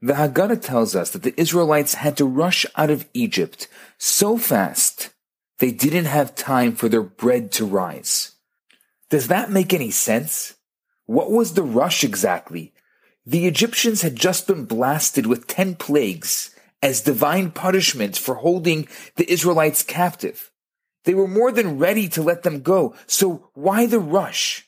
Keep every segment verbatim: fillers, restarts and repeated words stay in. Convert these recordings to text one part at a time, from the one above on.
The Haggadah tells us that the Israelites had to rush out of Egypt so fast they didn't have time for their bread to rise. Does that make any sense? What was the rush exactly? The Egyptians had just been blasted with ten plagues as divine punishment for holding the Israelites captive. They were more than ready to let them go, so why the rush?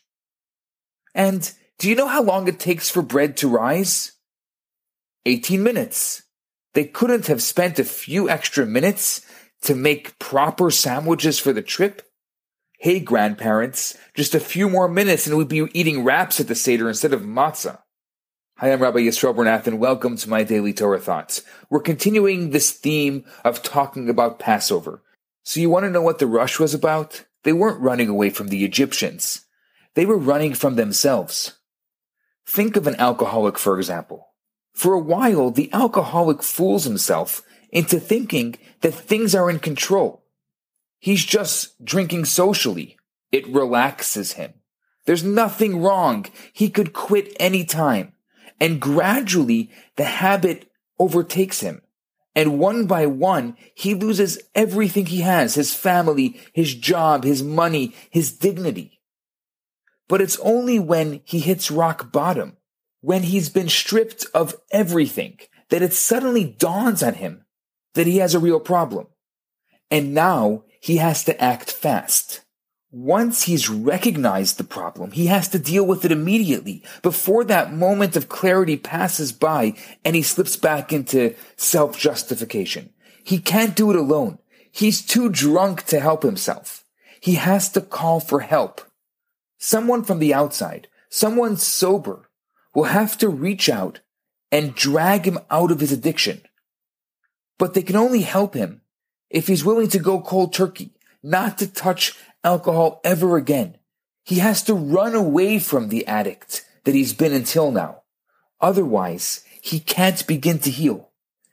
And do you know how long it takes for bread to rise? eighteen minutes. They couldn't have spent a few extra minutes to make proper sandwiches for the trip? Hey, grandparents, just a few more minutes and we'd be eating wraps at the Seder instead of matzah. Hi, I'm Rabbi Yisroel Bernath, and welcome to my Daily Torah Thoughts. We're continuing this theme of talking about Passover. So you want to know what the rush was about? They weren't running away from the Egyptians. They were running from themselves. Think of an alcoholic, for example. For a while, the alcoholic fools himself into thinking that things are in control. He's just drinking socially. It relaxes him. There's nothing wrong. He could quit any time. And gradually, the habit overtakes him. And one by one, he loses everything he has, his family, his job, his money, his dignity. But it's only when he hits rock bottom, when he's been stripped of everything, that it suddenly dawns on him that he has a real problem. And now he has to act fast. Once he's recognized the problem, he has to deal with it immediately before that moment of clarity passes by and he slips back into self-justification. He can't do it alone. He's too drunk to help himself. He has to call for help. Someone from the outside, someone sober, will have to reach out and drag him out of his addiction. But they can only help him if he's willing to go cold turkey, not to touch alcohol ever again. He has to run away from the addict that he's been until now. Otherwise, he can't begin to heal.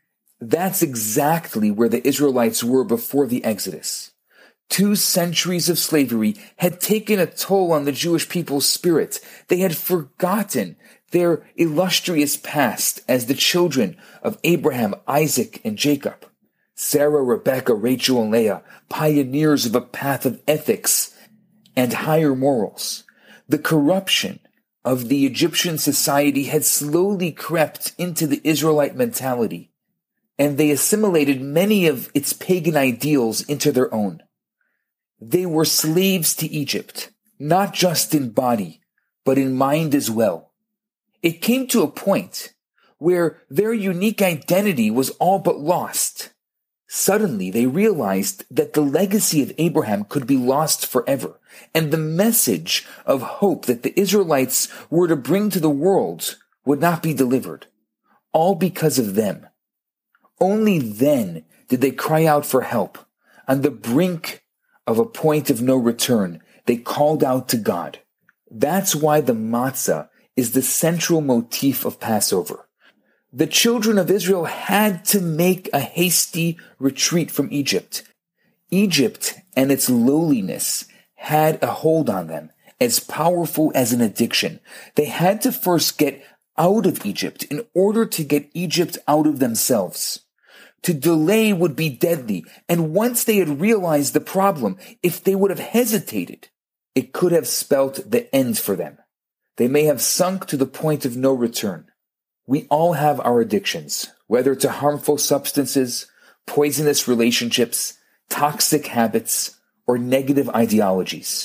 That's exactly where the Israelites were before the Exodus. Two centuries of slavery had taken a toll on the Jewish people's spirit. They had forgotten their illustrious past as the children of Abraham, Isaac, and Jacob. Sarah, Rebecca, Rachel, and Leah, pioneers of a path of ethics and higher morals. The corruption of the Egyptian society had slowly crept into the Israelite mentality, and they assimilated many of its pagan ideals into their own. They were slaves to Egypt, not just in body, but in mind as well. It came to a point where their unique identity was all but lost. Suddenly, they realized that the legacy of Abraham could be lost forever, and the message of hope that the Israelites were to bring to the world would not be delivered, all because of them. Only then did they cry out for help. On the brink of a point of no return, they called out to God. That's why the matzah is the central motif of Passover. The children of Israel had to make a hasty retreat from Egypt. Egypt and its lowliness had a hold on them, as powerful as an addiction. They had to first get out of Egypt in order to get Egypt out of themselves. To delay would be deadly, and once they had realized the problem, if they would have hesitated, it could have spelt the end for them. They may have sunk to the point of no return. We all have our addictions, whether to harmful substances, poisonous relationships, toxic habits, or negative ideologies.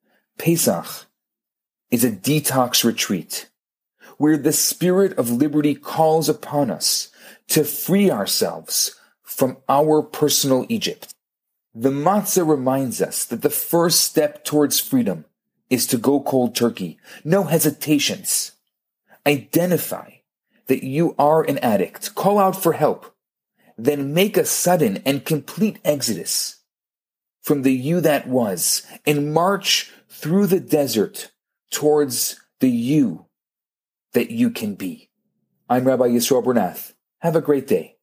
Pesach is a detox retreat, where the spirit of liberty calls upon us to free ourselves from our personal Egypt. The matzah reminds us that the first step towards freedom is to go cold turkey. No hesitations. Identify that you are an addict. Call out for help. Then make a sudden and complete exodus from the you that was and march through the desert towards the you that you can be. I'm Rabbi Yisroel Bernath. Have a great day.